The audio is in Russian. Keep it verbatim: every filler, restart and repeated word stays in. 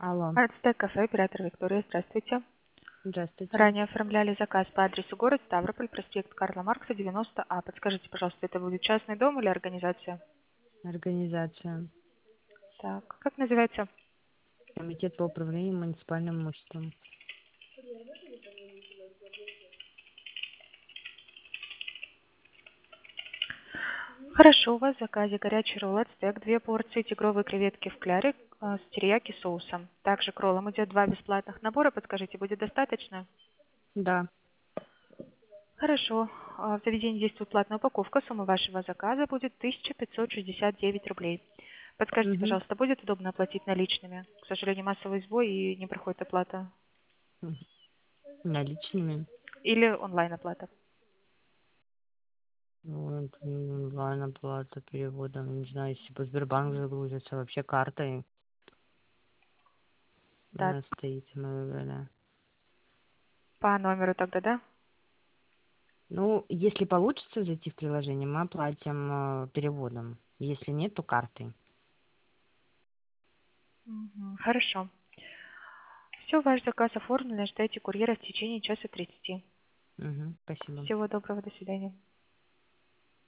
Алло, Артстек кафе, оператор Виктория, здравствуйте. здравствуйте. Ранее оформляли заказ по адресу город Ставрополь, проспект Карла Маркса, девяносто А. Подскажите, пожалуйста, это будет частный дом или организация? Организация. Так, как называется? Комитет по управлению муниципальным имуществом. Хорошо, у вас в заказе горячий ролл ацтек, две порции тигровые креветки в кляре а, с терияки соусом. Также к роллам идет два бесплатных набора. Подскажите, будет достаточно? Да. Хорошо. А, В заведении действует платная упаковка. Сумма вашего заказа будет тысяча пятьсот шестьдесят девять рублей. Подскажите, Угу. пожалуйста, будет удобно оплатить наличными? К сожалению, массовый сбой и не проходит оплата. Наличными. Или онлайн-оплата. Вот, онлайн оплата переводом. Не знаю, если по Сбербанк загрузится, вообще картой у Да, нас стоит, мы выбрали. по номеру тогда, да? Ну, если получится зайти в приложение, мы оплатим э, переводом. Если нет, то картой. Мгм, хорошо. Все, ваш заказ оформлен. Ждайте курьера в течение часа тридцати. Угу. Спасибо. Всего доброго, до свидания.